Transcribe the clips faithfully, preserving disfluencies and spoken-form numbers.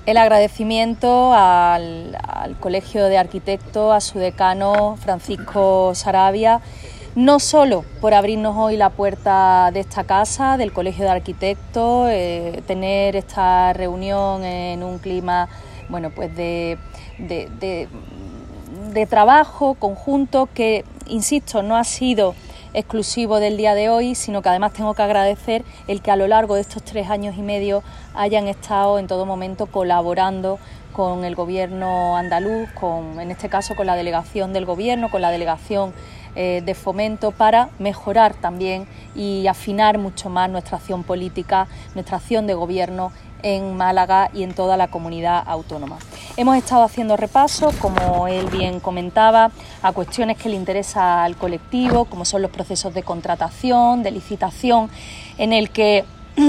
El agradecimiento al, al Colegio de Arquitectos, a su decano Francisco Sarabia, no solo por abrirnos hoy la puerta de esta casa, del Colegio de Arquitectos, eh, tener esta reunión en un clima, bueno, pues de, de, de, de trabajo conjunto que, insisto, no ha sido exclusivo del día de hoy, sino que además tengo que agradecer el que a lo largo de estos tres años y medio hayan estado en todo momento colaborando con el gobierno andaluz, con, en este caso con la delegación del gobierno, con la delegación eh, de fomento, para mejorar también y afinar mucho más nuestra acción política, nuestra acción de gobierno en Málaga y en toda la comunidad autónoma. Hemos estado haciendo repasos, como él bien comentaba, a cuestiones que le interesan al colectivo, como son los procesos de contratación, de licitación, en el que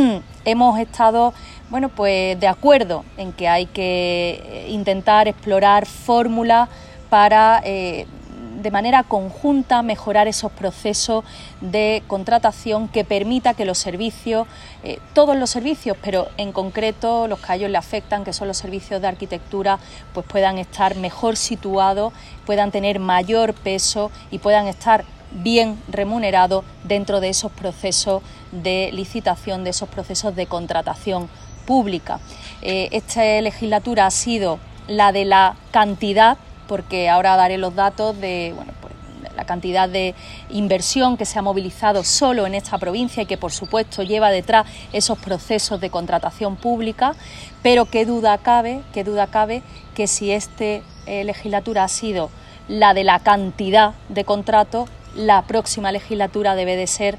hemos estado, bueno, pues de acuerdo en que hay que intentar explorar fórmulas para eh, de manera conjunta mejorar esos procesos de contratación que permita que los servicios, eh, todos los servicios, pero en concreto los que a ellos le afectan, que son los servicios de arquitectura, pues puedan estar mejor situados, puedan tener mayor peso y puedan estar bien remunerados dentro de esos procesos de licitación, de esos procesos de contratación pública. Eh, esta legislatura ha sido la de la cantidad, porque ahora daré los datos de, bueno, pues, de la cantidad de inversión que se ha movilizado solo en esta provincia y que, por supuesto, lleva detrás esos procesos de contratación pública, pero qué duda cabe, qué duda cabe que si esta eh, legislatura ha sido la de la cantidad de contratos, la próxima legislatura debe de ser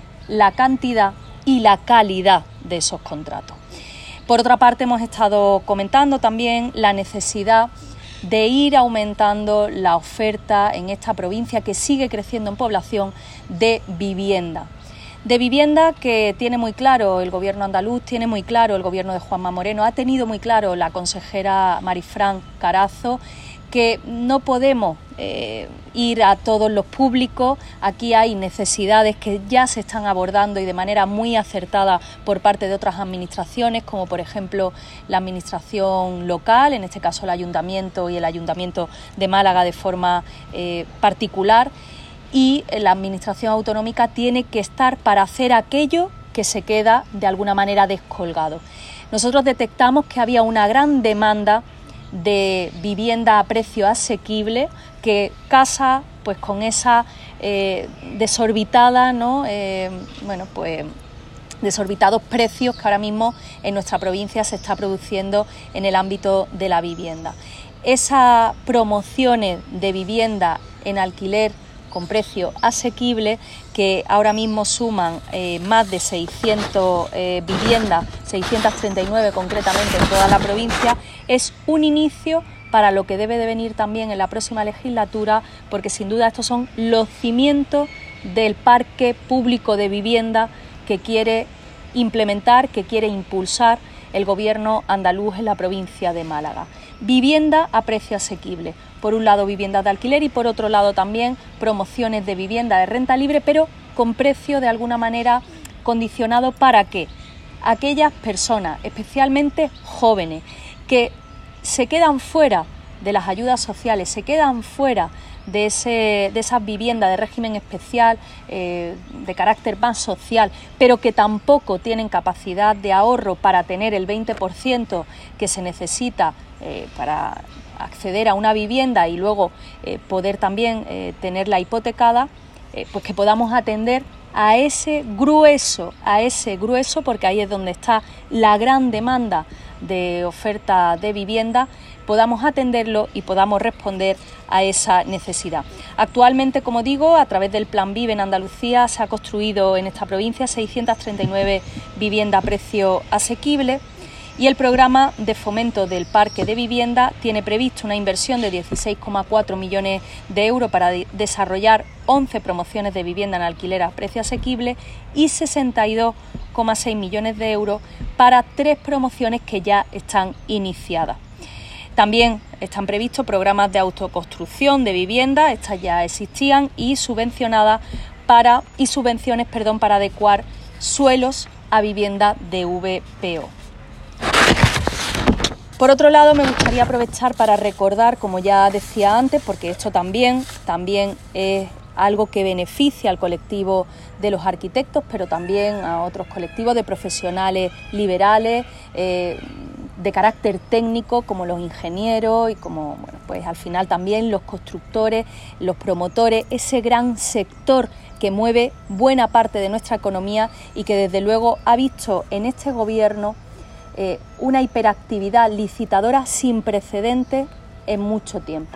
la cantidad y la calidad de esos contratos. Por otra parte, hemos estado comentando también la necesidad de ir aumentando la oferta en esta provincia, que sigue creciendo en población, de vivienda. De vivienda que tiene muy claro el gobierno andaluz, tiene muy claro el gobierno de Juanma Moreno, ha tenido muy claro la consejera Marifran Carazo, que no podemos eh, ir a todos los públicos. Aquí hay necesidades que ya se están abordando y de manera muy acertada por parte de otras administraciones, como por ejemplo la administración local, en este caso el Ayuntamiento y el Ayuntamiento de Málaga de forma eh, particular, y la administración autonómica tiene que estar para hacer aquello que se queda de alguna manera descolgado. Nosotros detectamos que había una gran demanda de vivienda a precio asequible que casa pues con esa eh, desorbitada, ¿no? Eh, bueno, pues desorbitados precios que ahora mismo en nuestra provincia se está produciendo en el ámbito de la vivienda. Esas promociones de vivienda en alquiler con precio asequible, que ahora mismo suman eh, más de seiscientas eh, viviendas, seiscientas treinta y nueve concretamente en toda la provincia, es un inicio para lo que debe de venir también en la próxima legislatura, porque sin duda estos son los cimientos del parque público de vivienda que quiere implementar, que quiere impulsar el gobierno andaluz en la provincia de Málaga. Vivienda a precio asequible. Por un lado viviendas de alquiler y por otro lado también promociones de vivienda de renta libre, pero con precio de alguna manera condicionado para que aquellas personas, especialmente jóvenes, que se quedan fuera de las ayudas sociales, se quedan fuera de, ese, de esas viviendas de régimen especial, eh, de carácter más social, pero que tampoco tienen capacidad de ahorro para tener el veinte por ciento que se necesita eh, para acceder a una vivienda y luego eh, poder también eh, tenerla hipotecada, eh, pues que podamos atender a ese grueso, a ese grueso, porque ahí es donde está la gran demanda de oferta de vivienda, podamos atenderlo y podamos responder a esa necesidad. Actualmente, como digo, a través del Plan Vive en Andalucía se ha construido en esta provincia seiscientas treinta y nueve viviendas a precio asequible, y el programa de fomento del parque de vivienda tiene previsto una inversión de dieciséis coma cuatro millones de euros para de- desarrollar once promociones de vivienda en alquiler a precio asequible y sesenta y dos coma seis millones de euros para tres promociones que ya están iniciadas. También están previstos programas de autoconstrucción de vivienda, estas ya existían, y subvencionadas para y subvenciones, perdón, para adecuar suelos a vivienda de V P O. Por otro lado, me gustaría aprovechar para recordar, como ya decía antes, porque esto también, también es algo que beneficia al colectivo de los arquitectos, pero también a otros colectivos de profesionales liberales, eh, de carácter técnico, como los ingenieros y como, bueno, pues al final también los constructores, los promotores, ese gran sector que mueve buena parte de nuestra economía y que desde luego ha visto en este gobierno eh, una hiperactividad licitadora sin precedentes en mucho tiempo.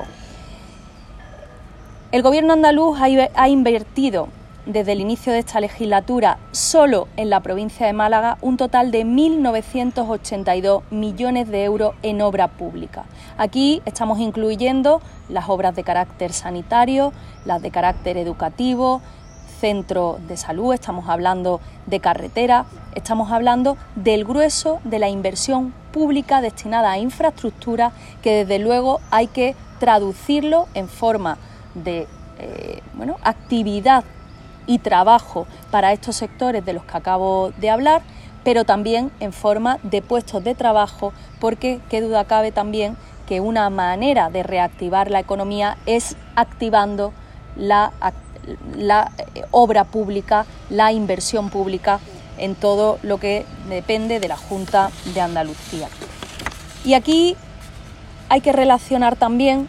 El gobierno andaluz ha, ha invertido desde el inicio de esta legislatura solo en la provincia de Málaga un total de mil novecientos ochenta y dos millones de euros en obra pública. Aquí estamos incluyendo las obras de carácter sanitario, las de carácter educativo, centros de salud, estamos hablando de carretera, estamos hablando del grueso de la inversión pública destinada a infraestructura, que desde luego hay que traducirlo en forma de eh, bueno, actividad y trabajo para estos sectores de los que acabo de hablar, pero también en forma de puestos de trabajo, porque qué duda cabe también que una manera de reactivar la economía es activando la, la obra pública, la inversión pública en todo lo que depende de la Junta de Andalucía. Y aquí hay que relacionar también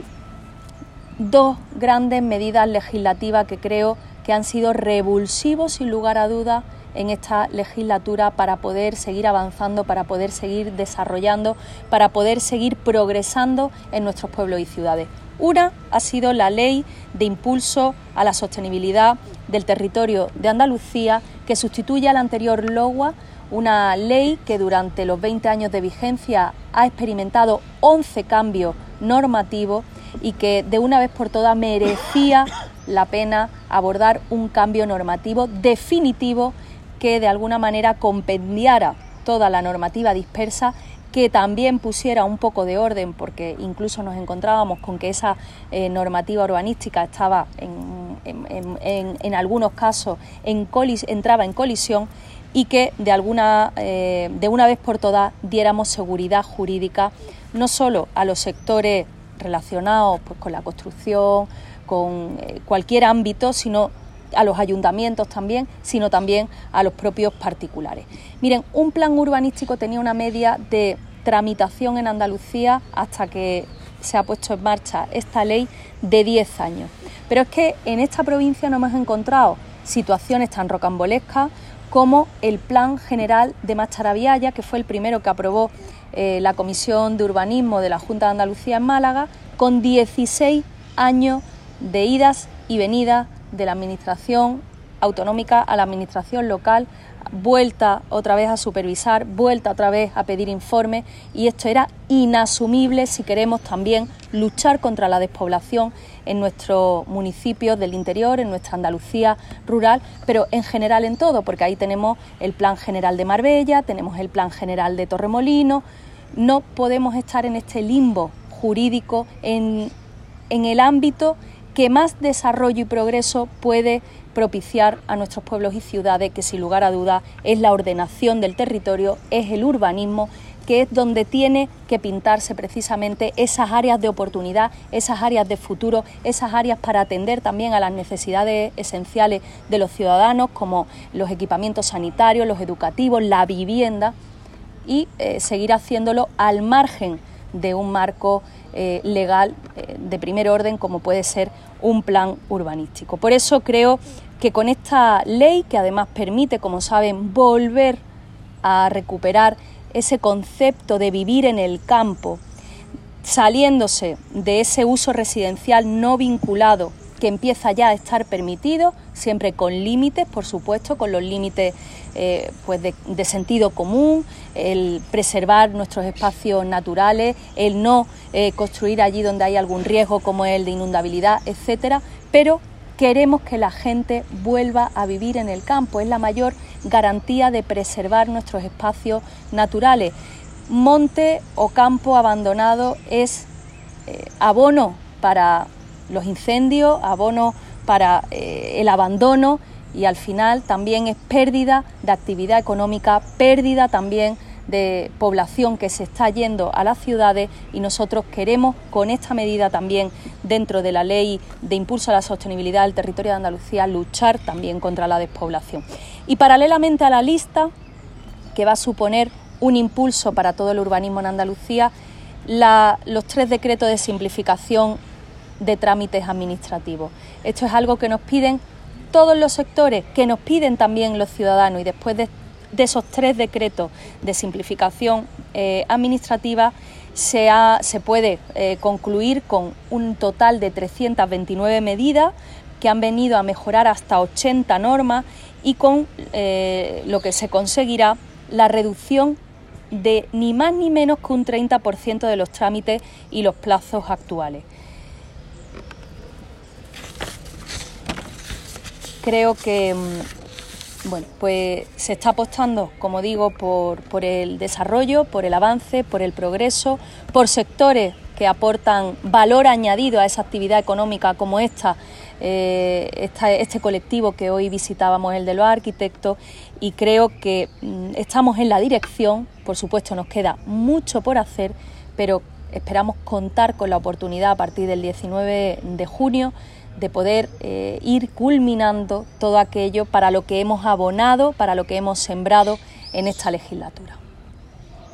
dos grandes medidas legislativas que creo que han sido revulsivos, sin lugar a dudas, en esta legislatura para poder seguir avanzando, para poder seguir desarrollando, para poder seguir progresando en nuestros pueblos y ciudades. Una ha sido la Ley de Impulso a la Sostenibilidad del Territorio de Andalucía, que sustituye a la anterior LOGUA, una ley que durante los veinte años de vigencia ha experimentado once cambios normativos y que de una vez por todas merecía la pena abordar un cambio normativo definitivo que de alguna manera compendiara toda la normativa dispersa, que también pusiera un poco de orden, porque incluso nos encontrábamos con que esa eh, normativa urbanística estaba en, en, en, en algunos casos en colis, entraba en colisión, y que de alguna eh, de una vez por todas diéramos seguridad jurídica no solo a los sectores relacionados pues, con la construcción, con eh, cualquier ámbito, sino a los ayuntamientos también, sino también a los propios particulares. Miren, un plan urbanístico tenía una media de tramitación en Andalucía hasta que se ha puesto en marcha esta ley de diez años. Pero es que en esta provincia no hemos encontrado situaciones tan rocambolescas como el Plan General de Macharabiaya, que fue el primero que aprobó eh, la Comisión de Urbanismo de la Junta de Andalucía en Málaga, con dieciséis años de idas y venidas de la administración autonómica a la administración local, vuelta otra vez a supervisar, vuelta otra vez a pedir informes, y esto era inasumible si queremos también luchar contra la despoblación en nuestros municipios del interior, en nuestra Andalucía rural, pero en general en todo, porque ahí tenemos el Plan General de Marbella, tenemos el Plan General de Torremolinos. No podemos estar en este limbo jurídico en, en el ámbito que más desarrollo y progreso puede propiciar a nuestros pueblos y ciudades, que sin lugar a dudas es la ordenación del territorio, es el urbanismo, que es donde tiene que pintarse precisamente esas áreas de oportunidad, esas áreas de futuro, esas áreas para atender también a las necesidades esenciales de los ciudadanos, como los equipamientos sanitarios, los educativos, la vivienda, y eh, seguir haciéndolo al margen de un marco eh, legal eh, de primer orden, como puede ser un plan urbanístico. Por eso creo que con esta ley, que además permite, como saben, volver a recuperar ese concepto de vivir en el campo, saliéndose de ese uso residencial no vinculado que empieza ya a estar permitido, siempre con límites, por supuesto, con los límites eh, pues de, de sentido común, el preservar nuestros espacios naturales, el no eh, construir allí donde hay algún riesgo como el de inundabilidad, etcétera, pero queremos que la gente vuelva a vivir en el campo, es la mayor garantía de preservar nuestros espacios naturales. Monte o campo abandonado es eh, abono para los incendios, abono para eh, el abandono, y al final también es pérdida de actividad económica, pérdida también de población que se está yendo a las ciudades y nosotros queremos con esta medida también dentro de la Ley de Impulso a la Sostenibilidad del Territorio de Andalucía luchar también contra la despoblación. Y paralelamente a la lista, que va a suponer un impulso para todo el urbanismo en Andalucía, la, los tres decretos de simplificación de trámites administrativos. Esto es algo que nos piden todos los sectores, que nos piden también los ciudadanos, y después de, de esos tres decretos de simplificación eh, administrativa se, ha, se puede eh, concluir con un total de trescientas veintinueve medidas que han venido a mejorar hasta ochenta normas y con eh, lo que se conseguirá la reducción de ni más ni menos que un treinta por ciento de los trámites y los plazos actuales. Creo que bueno, pues se está apostando, como digo, por, por el desarrollo, por el avance, por el progreso, por sectores que aportan valor añadido a esa actividad económica como esta, eh, esta este colectivo que hoy visitábamos, el de los arquitectos, y creo que mm, estamos en la dirección. Por supuesto nos queda mucho por hacer, pero esperamos contar con la oportunidad a partir del diecinueve de junio de poder eh, ir culminando todo aquello para lo que hemos abonado, para lo que hemos sembrado en esta legislatura.